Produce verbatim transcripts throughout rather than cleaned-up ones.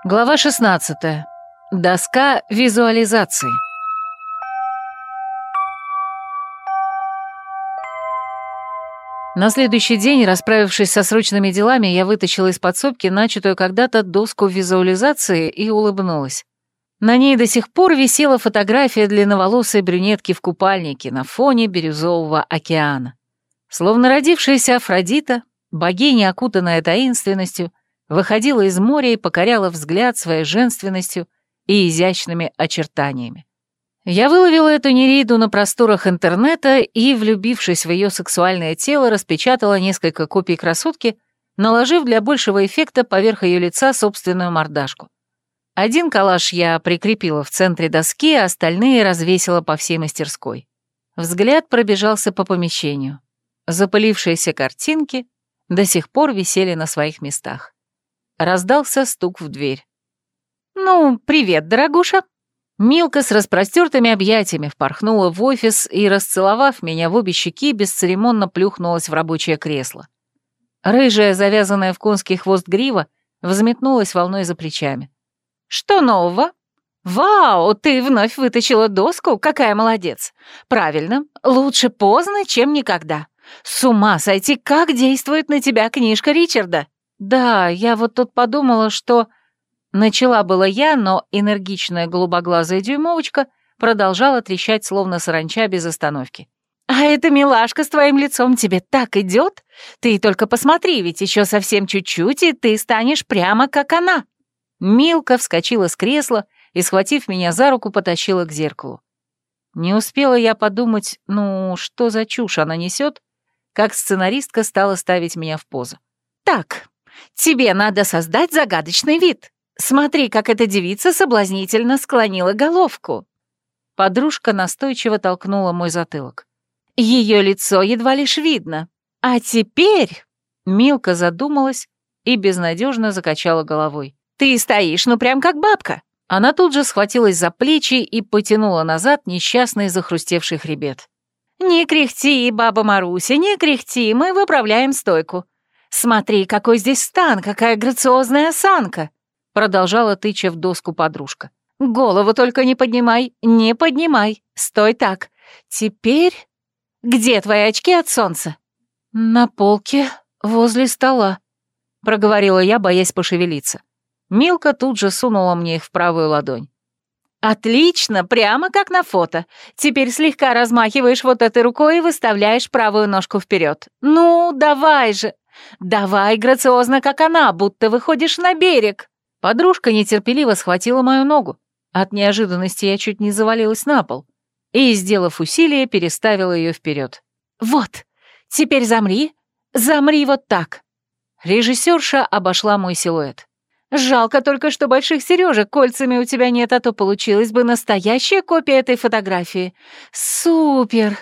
Глава шестнадцатая. Доска визуализации. На следующий день, расправившись со срочными делами, я вытащила из подсобки начатую когда-то доску визуализации и улыбнулась. На ней до сих пор висела фотография длинноволосой брюнетки в купальнике на фоне бирюзового океана. Словно родившаяся Афродита, богиня, окутанная таинственностью, выходила из моря и покоряла взгляд своей женственностью и изящными очертаниями. Я выловила эту неreiду на просторах интернета и, влюбившись в ее сексуальное тело, распечатала несколько копий красотки, наложив для большего эффекта поверх ее лица собственную мордашку. Один коллаж я прикрепила в центре доски, а остальные развесила по всей мастерской. Взгляд пробежался по помещению. Запылившиеся картинки до сих пор висели на своих местах. Раздался стук в дверь. «Ну, привет, дорогуша!» Милка с распростертыми объятиями впорхнула в офис и, расцеловав меня в обе щеки, бесцеремонно плюхнулась в рабочее кресло. Рыжая, завязанная в конский хвост грива, взметнулась волной за плечами. «Что нового? Вау, ты вновь вытащила доску? Какая молодец! Правильно, лучше поздно, чем никогда. С ума сойти, как действует на тебя книжка Ричарда!» «Да, я вот тут подумала, что...» Начала была я, но энергичная голубоглазая дюймовочка продолжала трещать, словно саранча без остановки. «А эта милашка с твоим лицом тебе так идет? Ты только посмотри, ведь еще совсем чуть-чуть, и ты станешь прямо как она!» Милка вскочила с кресла и, схватив меня за руку, потащила к зеркалу. Не успела я подумать, ну, что за чушь она несет, как сценаристка стала ставить меня в позу. «Так, тебе надо создать загадочный вид. Смотри, как эта девица соблазнительно склонила головку». Подружка настойчиво толкнула мой затылок. «Ее лицо едва лишь видно. А теперь...» Милка задумалась и безнадежно закачала головой. «Ты стоишь, ну прям как бабка». Она тут же схватилась за плечи и потянула назад несчастный захрустевший хребет. «Не кряхти, баба Маруся, не кряхти, мы выправляем стойку. Смотри, какой здесь стан, какая грациозная осанка!» Продолжала тыча в доску подружка. «Голову только не поднимай, не поднимай. Стой так. Теперь... Где твои очки от солнца?» «На полке, возле стола», — проговорила я, боясь пошевелиться. Милка тут же сунула мне их в правую ладонь. «Отлично, прямо как на фото. Теперь слегка размахиваешь вот этой рукой и выставляешь правую ножку вперед. Ну, давай же. Давай грациозно, как она, будто выходишь на берег». Подружка нетерпеливо схватила мою ногу. От неожиданности я чуть не завалилась на пол и, сделав усилие, переставила ее вперед. «Вот, теперь замри, замри вот так». Режиссерша обошла мой силуэт. «Жалко только, что больших сережек кольцами у тебя нет, а то получилась бы настоящая копия этой фотографии. Супер!»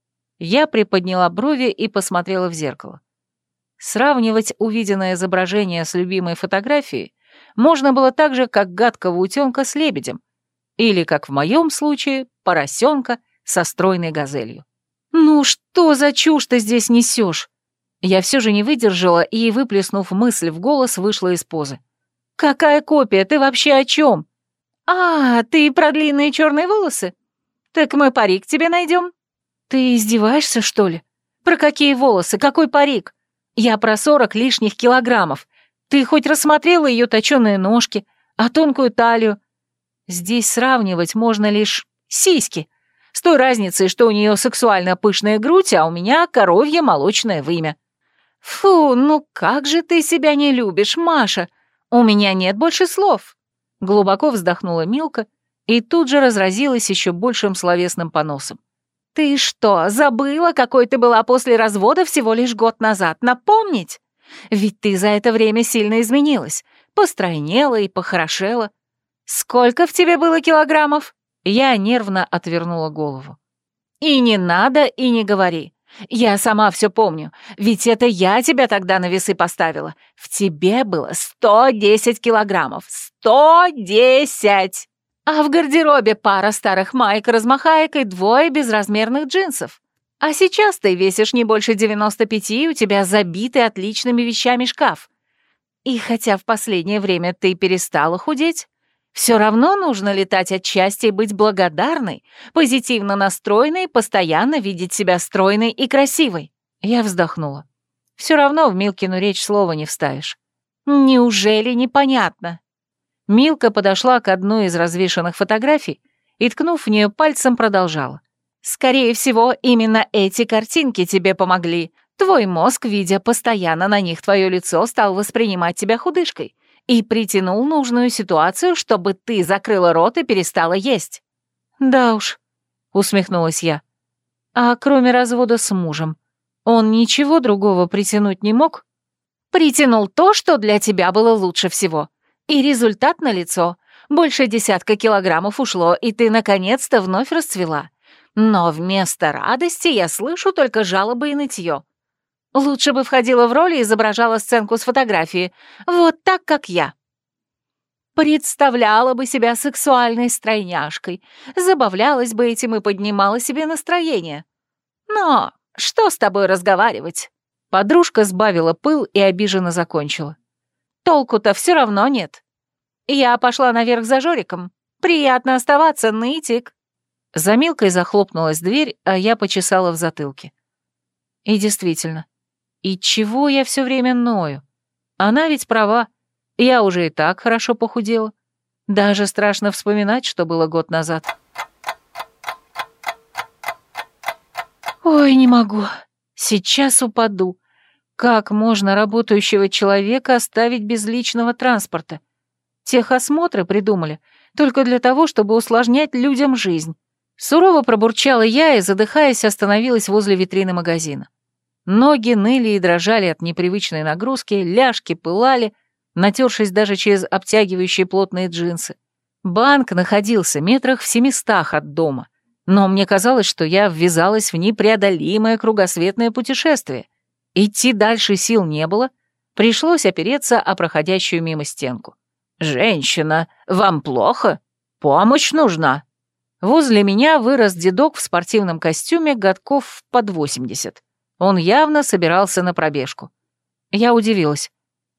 Я приподняла брови и посмотрела в зеркало. Сравнивать увиденное изображение с любимой фотографией можно было так же, как гадкого утенка с лебедем, или, как в моем случае, поросенка со стройной газелью. «Ну что за чушь ты здесь несешь?» Я все же не выдержала и, выплеснув мысль в голос, вышла из позы. «Какая копия? Ты вообще о чем?» «А, ты про длинные черные волосы? Так мы парик тебе найдем». «Ты издеваешься, что ли? Про какие волосы? Какой парик? Я про сорок лишних килограммов. Ты хоть рассмотрела ее точеные ножки, а тонкую талию? Здесь сравнивать можно лишь сиськи, с той разницей, что у нее сексуально пышная грудь, а у меня коровье молочное вымя». «Фу, ну как же ты себя не любишь, Маша? У меня нет больше слов». Глубоко вздохнула Милка и тут же разразилась еще большим словесным поносом. «Ты что, забыла, какой ты была после развода всего лишь год назад? Напомнить? Ведь ты за это время сильно изменилась, постройнела и похорошела. Сколько в тебе было килограммов?» Я нервно отвернула голову. «И не надо, и не говори. Я сама все помню, ведь это я тебя тогда на весы поставила. В тебе было сто десять килограммов. сто десять! А в гардеробе пара старых маек-размахаек и двое безразмерных джинсов. А сейчас ты весишь не больше девяносто пяти, и у тебя забитый отличными вещами шкаф. И хотя в последнее время ты перестала худеть, все равно нужно летать от счастья и быть благодарной, позитивно настроенной, постоянно видеть себя стройной и красивой. Я вздохнула. Все равно в Милкину речь слова не вставишь. Неужели непонятно? Милка подошла к одной из развешанных фотографий и, ткнув в нее пальцем, продолжала. «Скорее всего, именно эти картинки тебе помогли. Твой мозг, видя постоянно на них твое лицо, стал воспринимать тебя худышкой и притянул нужную ситуацию, чтобы ты закрыла рот и перестала есть». «Да уж», — усмехнулась я. «А кроме развода с мужем, он ничего другого притянуть не мог?» «Притянул то, что для тебя было лучше всего. И результат налицо. Больше десятка килограммов ушло, и ты наконец-то вновь расцвела. Но вместо радости я слышу только жалобы и нытье. Лучше бы входила в роль и изображала сценку с фотографии. Вот так, как я. Представляла бы себя сексуальной стройняшкой, забавлялась бы этим и поднимала себе настроение. Но что с тобой разговаривать?» Подружка сбавила пыл и обиженно закончила. «Толку-то все равно нет. Я пошла наверх за Жориком. Приятно оставаться, нытик». За Милкой захлопнулась дверь, а я почесала в затылке. И действительно, и чего я все время ною? Она ведь права, я уже и так хорошо похудела. Даже страшно вспоминать, что было год назад. Ой, не могу. Сейчас упаду. Как можно работающего человека оставить без личного транспорта? Техосмотры придумали только для того, чтобы усложнять людям жизнь. Сурово пробурчала я и, задыхаясь, остановилась возле витрины магазина. Ноги ныли и дрожали от непривычной нагрузки, ляжки пылали, натершись даже через обтягивающие плотные джинсы. Банк находился метрах в семистах от дома, но мне казалось, что я ввязалась в непреодолимое кругосветное путешествие. Идти дальше сил не было, пришлось опереться о проходящую мимо стенку. «Женщина, вам плохо? Помощь нужна?» Возле меня вырос дедок в спортивном костюме годков под восемьдесят. Он явно собирался на пробежку. Я удивилась.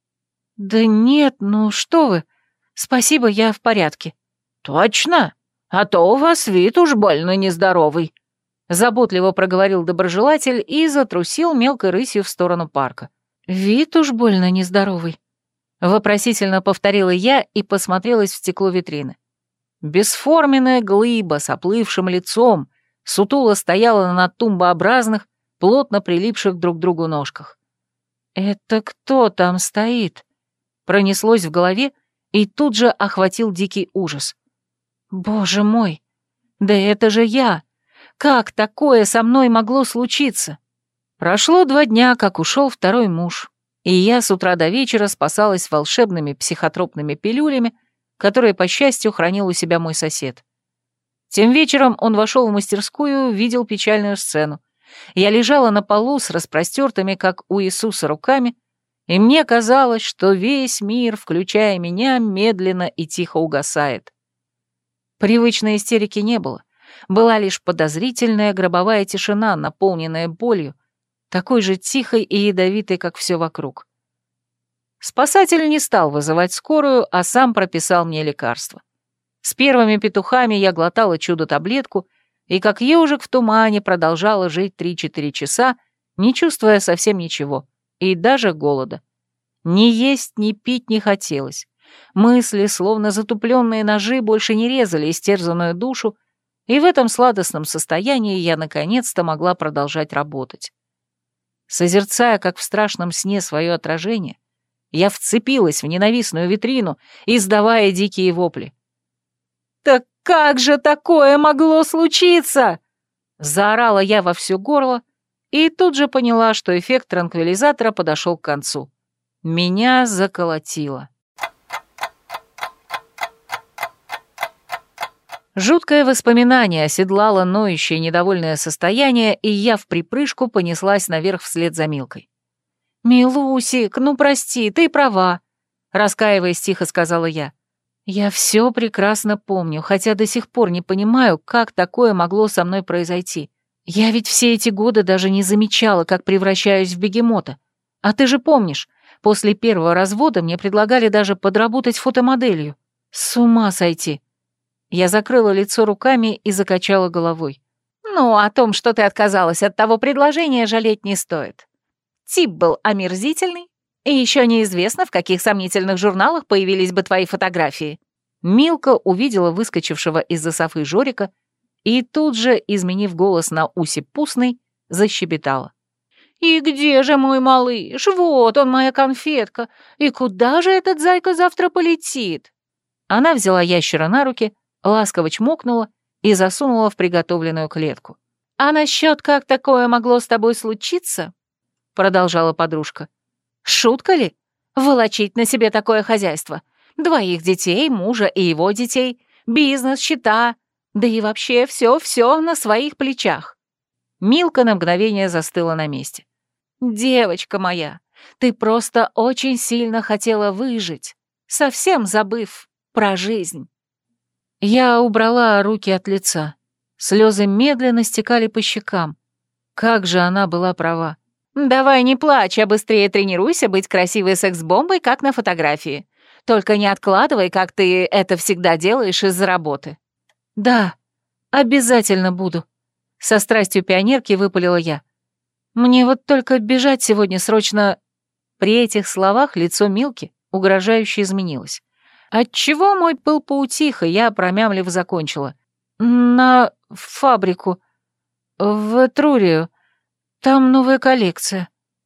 «Да нет, ну что вы. Спасибо, я в порядке». «Точно? А то у вас вид уж больно нездоровый», — заботливо проговорил доброжелатель и затрусил мелкой рысью в сторону парка. «Вид уж больно нездоровый», — вопросительно повторила я и посмотрелась в стекло витрины. Бесформенная глыба с оплывшим лицом сутуло стояла на тумбообразных, плотно прилипших друг к другу ножках. «Это кто там стоит?» Пронеслось в голове и тут же охватил дикий ужас. «Боже мой! Да это же я! Как такое со мной могло случиться?» Прошло два дня, как ушел второй муж, и я с утра до вечера спасалась волшебными психотропными пилюлями, которые, по счастью, хранил у себя мой сосед. Тем вечером он вошел в мастерскую, видел печальную сцену. Я лежала на полу с распростертыми, как у Иисуса, руками, и мне казалось, что весь мир, включая меня, медленно и тихо угасает. Привычной истерики не было. Была лишь подозрительная гробовая тишина, наполненная болью, такой же тихой и ядовитой, как все вокруг. Спасатель не стал вызывать скорую, а сам прописал мне лекарство. С первыми петухами я глотала чудо-таблетку и, как ежик в тумане, продолжала жить три-четыре часа, не чувствуя совсем ничего, и даже голода. Ни есть, ни пить не хотелось. Мысли, словно затупленные ножи, больше не резали истерзанную душу, и в этом сладостном состоянии я наконец-то могла продолжать работать. Созерцая, как в страшном сне, свое отражение, я вцепилась в ненавистную витрину, издавая дикие вопли. «Так как же такое могло случиться?» Заорала я во все горло и тут же поняла, что эффект транквилизатора подошел к концу. Меня заколотило. Жуткое воспоминание оседлало ноющее недовольное состояние, и я в припрыжку понеслась наверх вслед за Милкой. «Милусик, ну прости, ты права», — раскаиваясь, тихо сказала я. «Я все прекрасно помню, хотя до сих пор не понимаю, как такое могло со мной произойти. Я ведь все эти годы даже не замечала, как превращаюсь в бегемота. А ты же помнишь, После первого развода мне предлагали даже подработать фотомоделью. С ума сойти. Я закрыла лицо руками и закачала головой. Ну, о том, что ты отказалась от того предложения, жалеть не стоит. Тип был омерзительный, и еще неизвестно, в каких сомнительных журналах появились бы твои фотографии. Милка увидела выскочившего из-за софы Жорика и тут же, изменив голос на Уси-Пусный, защебетала. «И где же мой малыш? Вот он, моя конфетка. И куда же этот зайка завтра полетит?» Она взяла ящера на руки, ласково чмокнула и засунула в приготовленную клетку. «А насчет, как такое могло с тобой случиться?» — продолжала подружка. «Шутка ли? Волочить на себе такое хозяйство? Двоих детей, мужа и его детей, бизнес, счета, да и вообще все-все на своих плечах». Милка на мгновение застыла на месте. «Девочка моя, ты просто очень сильно хотела выжить, совсем забыв про жизнь». Я убрала руки от лица. Слезы медленно стекали по щекам. Как же она была права. «Давай не плачь, а быстрее тренируйся быть красивой секс-бомбой, как на фотографии. Только не откладывай, как ты это всегда делаешь из-за работы». «Да, обязательно буду», — со страстью пионерки выпалила я. «Мне вот только бежать сегодня срочно...» При этих словах лицо Милки угрожающе изменилось. Отчего мой пыл поутих, и я, промямлив, закончила. «На фабрику. В Этрурию. Там новая коллекция».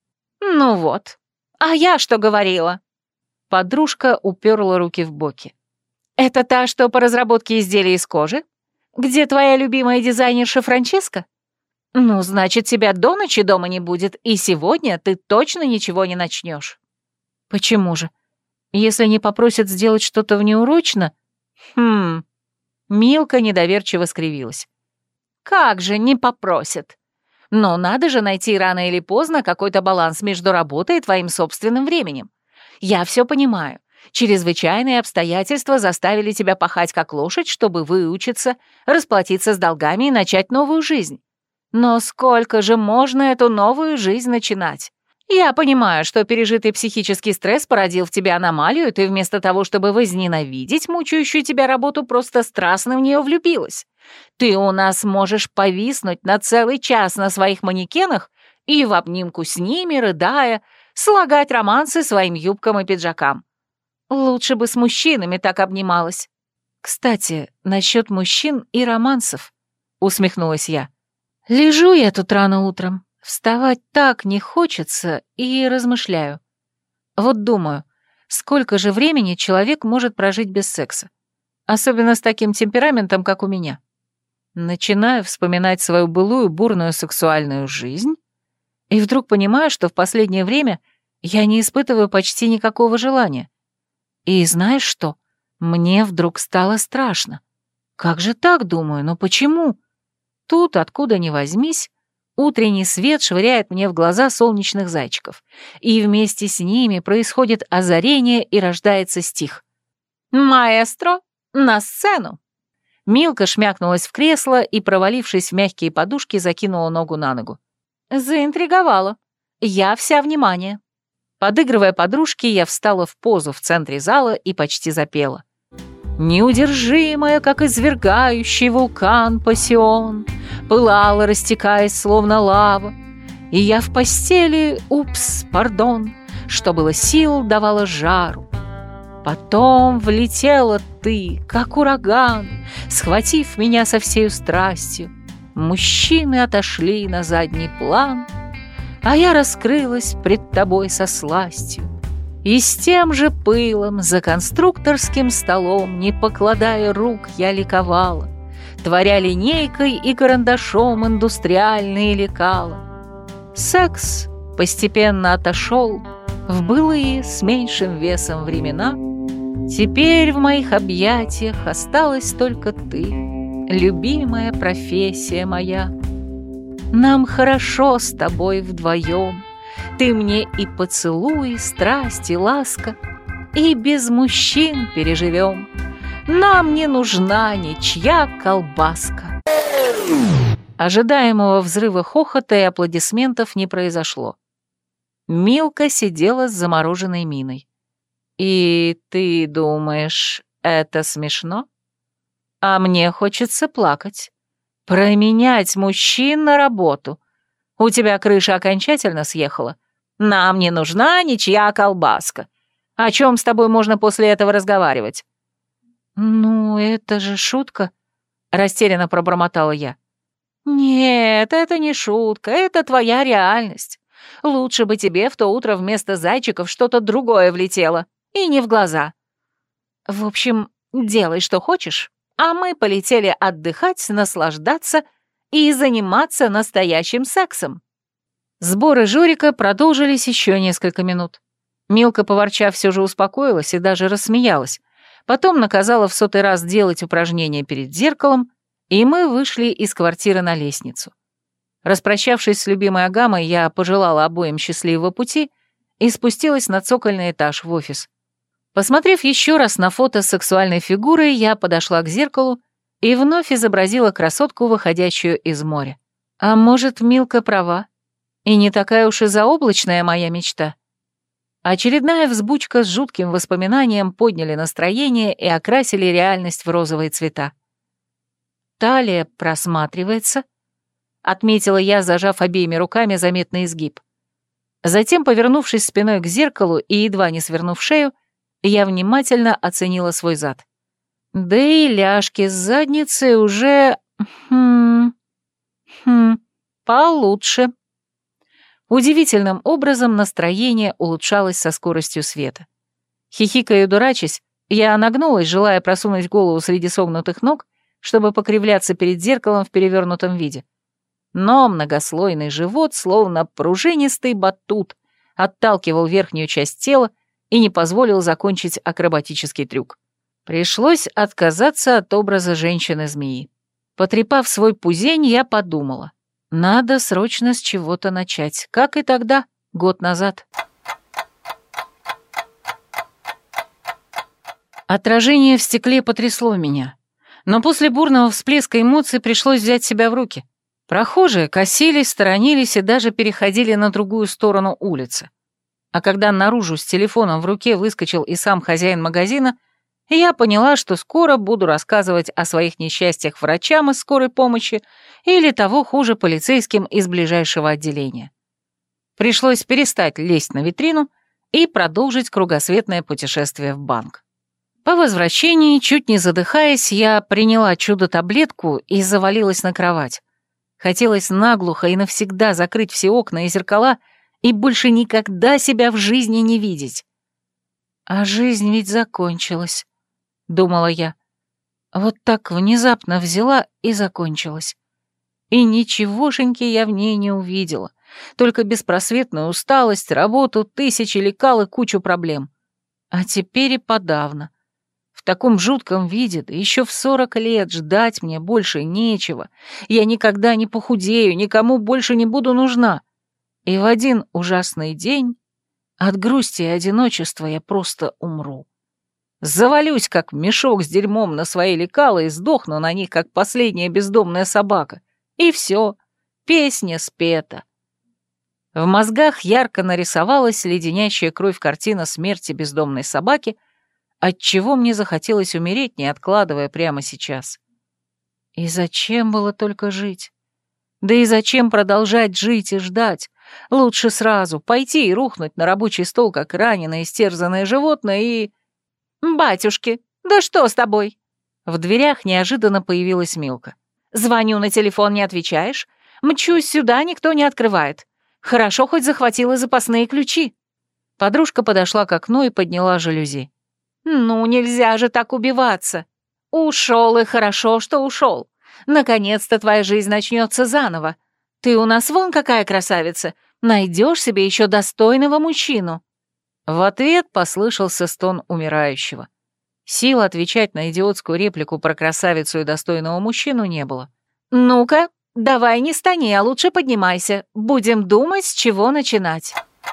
«Ну вот. А я что говорила?» Подружка уперла руки в боки. «Это та, что по разработке изделий из кожи? Где твоя любимая дизайнерша Франческа? Ну, значит, тебя до ночи дома не будет, и сегодня ты точно ничего не начнешь». «Почему же? Если не попросят сделать что-то внеурочно...» «Хм...» Милка недоверчиво скривилась. «Как же не попросят? Но надо же найти рано или поздно какой-то баланс между работой и твоим собственным временем. Я все понимаю. Чрезвычайные обстоятельства заставили тебя пахать как лошадь, чтобы выучиться, расплатиться с долгами и начать новую жизнь. Но сколько же можно эту новую жизнь начинать? Я понимаю, что пережитый психический стресс породил в тебе аномалию, и ты вместо того, чтобы возненавидеть мучающую тебя работу, просто страстно в нее влюбилась. Ты у нас можешь повиснуть на целый час на своих манекенах и в обнимку с ними, рыдая, слагать романсы своим юбкам и пиджакам. Лучше бы с мужчинами так обнималась». «Кстати, насчет мужчин и романсов», — усмехнулась я. «Лежу я тут рано утром, вставать так не хочется и размышляю. Вот думаю, сколько же времени человек может прожить без секса? Особенно с таким темпераментом, как у меня. Начинаю вспоминать свою былую бурную сексуальную жизнь и вдруг понимаю, что в последнее время я не испытываю почти никакого желания. И знаешь что? Мне вдруг стало страшно. Как же так, думаю, но почему? Тут, откуда ни возьмись, утренний свет швыряет мне в глаза солнечных зайчиков, и вместе с ними происходит озарение и рождается стих. «Маэстро, на сцену!» Милка шмякнулась в кресло и, провалившись в мягкие подушки, закинула ногу на ногу. «Заинтриговала. Я вся внимание». Подыгрывая подружке, я встала в позу в центре зала и почти запела. Неудержимая, как извергающий вулкан пассион, пылала, растекаясь, словно лава, и я в постели, упс, пардон, что было сил, давала жару. Потом влетела ты, как ураган, схватив меня со всею страстью. Мужчины отошли на задний план, а я раскрылась пред тобой со сластью. И с тем же пылом за конструкторским столом, не покладая рук, я ликовала, творя линейкой и карандашом индустриальные лекала. Секс постепенно отошел в былые с меньшим весом времена. Теперь в моих объятиях осталась только ты, любимая профессия моя. Нам хорошо с тобой вдвоем, ты мне и поцелуй, страсть, и ласка, и без мужчин переживем. Нам не нужна ничья колбаска. Ожидаемого взрыва хохота и аплодисментов не произошло. Милка сидела с замороженной миной. «И ты думаешь, это смешно? А мне хочется плакать. Променять мужчин на работу. У тебя крыша окончательно съехала? Нам не нужна ничья колбаска. О чем с тобой можно после этого разговаривать?» «Ну, это же шутка», — растерянно пробормотала я. «Нет, это не шутка, это твоя реальность. Лучше бы тебе в то утро вместо зайчиков что-то другое влетело, и не в глаза. В общем, делай, что хочешь, а мы полетели отдыхать, наслаждаться и заниматься настоящим сексом». Сборы Жорика продолжились еще несколько минут. Милка, поворчав, все же успокоилась и даже рассмеялась. Потом наказала в сотый раз делать упражнения перед зеркалом, и мы вышли из квартиры на лестницу. Распрощавшись с любимой Агамой, я пожелала обоим счастливого пути и спустилась на цокольный этаж в офис. Посмотрев еще раз на фото с сексуальной фигурой, я подошла к зеркалу и вновь изобразила красотку, выходящую из моря. А может, Милка права? И не такая уж и заоблачная моя мечта. Очередная взбучка с жутким воспоминанием подняли настроение и окрасили реальность в розовые цвета. «Талия просматривается», — отметила я, зажав обеими руками заметный изгиб. Затем, повернувшись спиной к зеркалу и едва не свернув шею, я внимательно оценила свой зад. Да и ляжки с задницы уже... Хм... Хм... получше. Удивительным образом настроение улучшалось со скоростью света. Хихикая и дурачась, я нагнулась, желая просунуть голову среди согнутых ног, чтобы покривляться перед зеркалом в перевернутом виде. Но многослойный живот, словно пружинистый батут, отталкивал верхнюю часть тела и не позволил закончить акробатический трюк. Пришлось отказаться от образа женщины-змеи. Потрепав свой пузень, я подумала. Надо срочно с чего-то начать, как и тогда, год назад. Отражение в стекле потрясло меня. Но после бурного всплеска эмоций пришлось взять себя в руки. Прохожие косились, сторонились и даже переходили на другую сторону улицы. А когда наружу с телефоном в руке выскочил и сам хозяин магазина, я поняла, что скоро буду рассказывать о своих несчастьях врачам из скорой помощи или того хуже полицейским из ближайшего отделения. Пришлось перестать лезть на витрину и продолжить кругосветное путешествие в банк. По возвращении, чуть не задыхаясь, я приняла чудо-таблетку и завалилась на кровать. Хотелось наглухо и навсегда закрыть все окна и зеркала и больше никогда себя в жизни не видеть. А жизнь ведь закончилась. — думала я. Вот так внезапно взяла и закончилась. И ничегошеньки я в ней не увидела, только беспросветную усталость, работу, тысячи лекал и кучу проблем. А теперь и подавно. В таком жутком виде, да еще в сорок лет, ждать мне больше нечего. Я никогда не похудею, никому больше не буду нужна. И в один ужасный день от грусти и одиночества я просто умру. Завалюсь, как мешок с дерьмом на свои лекала и сдохну на них, как последняя бездомная собака. И все, песня спета. В мозгах ярко нарисовалась леденящая кровь картина смерти бездомной собаки, отчего мне захотелось умереть, не откладывая прямо сейчас. И зачем было только жить? Да и зачем продолжать жить и ждать? Лучше сразу пойти и рухнуть на рабочий стол, как раненое, истерзанное животное, и... «Батюшки, да что с тобой?» В дверях неожиданно появилась Милка. «Звоню на телефон, не отвечаешь? Мчусь сюда, никто не открывает. Хорошо, хоть захватила запасные ключи». Подружка подошла к окну и подняла жалюзи. «Ну, нельзя же так убиваться. Ушел, и хорошо, что ушел. Наконец-то твоя жизнь начнется заново. Ты у нас вон какая красавица. Найдешь себе еще достойного мужчину». В ответ послышался стон умирающего. Сил отвечать на идиотскую реплику про красавицу и достойного мужчину не было. «Ну-ка, давай не стани, а лучше поднимайся. Будем думать, с чего начинать».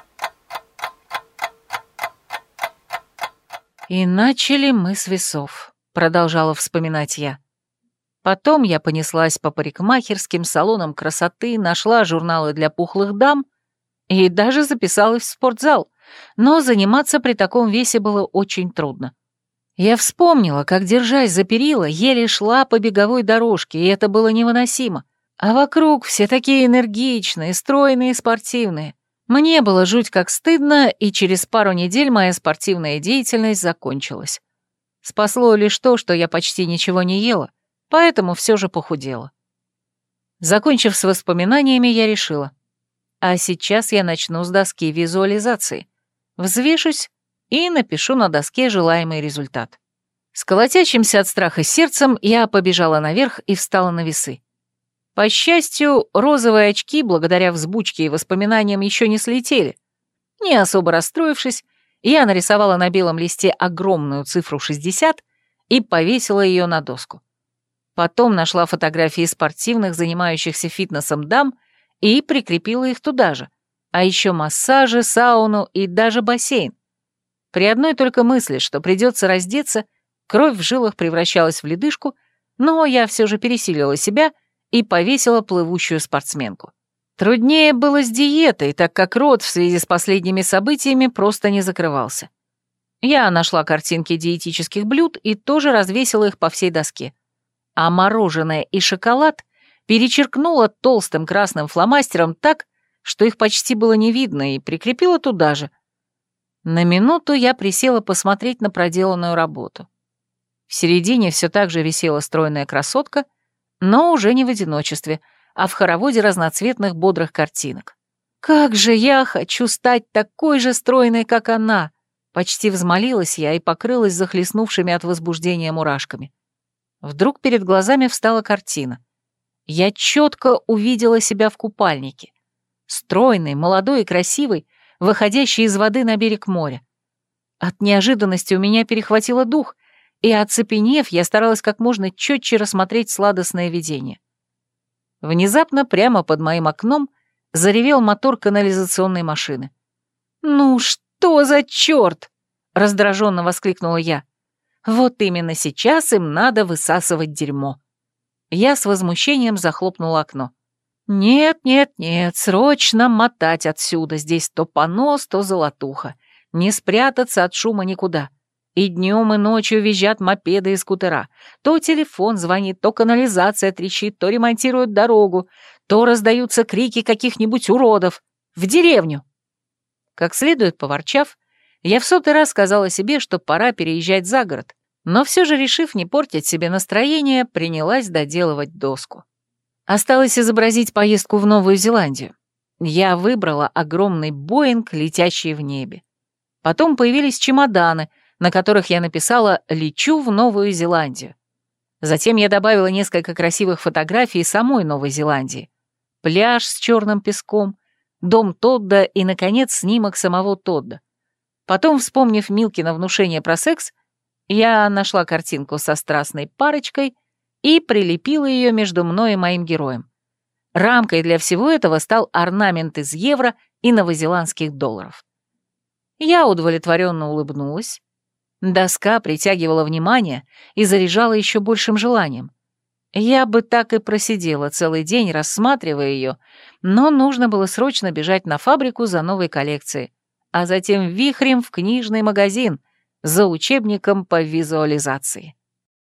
«И начали мы с весов», — продолжала вспоминать я. Потом я понеслась по парикмахерским салонам красоты, нашла журналы для пухлых дам и даже записалась в спортзал, но заниматься при таком весе было очень трудно. Я вспомнила, как, держась за перила, еле шла по беговой дорожке, и это было невыносимо. А вокруг все такие энергичные, стройные, спортивные. Мне было жуть как стыдно, и через пару недель моя спортивная деятельность закончилась. Спасло лишь то, что я почти ничего не ела, поэтому все же похудела. Закончив с воспоминаниями, я решила. А сейчас я начну с доски визуализации. Взвешусь и напишу на доске желаемый результат. С колотящимся от страха сердцем я побежала наверх и встала на весы. По счастью, розовые очки, благодаря взбучке и воспоминаниям, еще не слетели. Не особо расстроившись, я нарисовала на белом листе огромную цифру шестьдесят и повесила ее на доску. Потом нашла фотографии спортивных, занимающихся фитнесом дам, и прикрепила их туда же, а еще массажи, сауну и даже бассейн. При одной только мысли, что придется раздеться, кровь в жилах превращалась в ледышку, но я все же пересилила себя и повесила плывущую спортсменку. Труднее было с диетой, так как рот в связи с последними событиями просто не закрывался. Я нашла картинки диетических блюд и тоже развесила их по всей доске. А мороженое и шоколад перечеркнула толстым красным фломастером так, что их почти было не видно, и прикрепила туда же. На минуту я присела посмотреть на проделанную работу. В середине все так же висела стройная красотка, но уже не в одиночестве, а в хороводе разноцветных бодрых картинок. «Как же я хочу стать такой же стройной, как она!» Почти взмолилась я и покрылась захлестнувшими от возбуждения мурашками. Вдруг перед глазами встала картина. Я четко увидела себя в купальнике. Стройной, молодой и красивой, выходящей из воды на берег моря. От неожиданности у меня перехватило дух, и, оцепенев, я старалась как можно четче рассмотреть сладостное видение. Внезапно прямо под моим окном заревел мотор канализационной машины. «Ну что за черт?» — раздраженно воскликнула я. «Вот именно сейчас им надо высасывать дерьмо». Я с возмущением захлопнула окно. «Нет, нет, нет, срочно мотать отсюда, здесь то понос, то золотуха. Не спрятаться от шума никуда. И днем, и ночью визжат мопеды и скутера. То телефон звонит, то канализация трещит, то ремонтируют дорогу, то раздаются крики каких-нибудь уродов. В деревню!» Как следует поворчав, я в сотый раз сказала себе, что пора переезжать за город, но все же, решив не портить себе настроение, принялась доделывать доску. Осталось изобразить поездку в Новую Зеландию. Я выбрала огромный Боинг, летящий в небе. Потом появились чемоданы, на которых я написала «Лечу в Новую Зеландию». Затем я добавила несколько красивых фотографий самой Новой Зеландии. Пляж с черным песком, дом Тодда и, наконец, снимок самого Тодда. Потом, вспомнив Милкино внушение про секс, я нашла картинку со страстной парочкой и прилепила ее между мной и моим героем. Рамкой для всего этого стал орнамент из евро и новозеландских долларов. Я удовлетворенно улыбнулась. Доска притягивала внимание и заряжала еще большим желанием. Я бы так и просидела целый день, рассматривая ее, но нужно было срочно бежать на фабрику за новой коллекцией, а затем вихрем в книжный магазин за учебником по визуализации.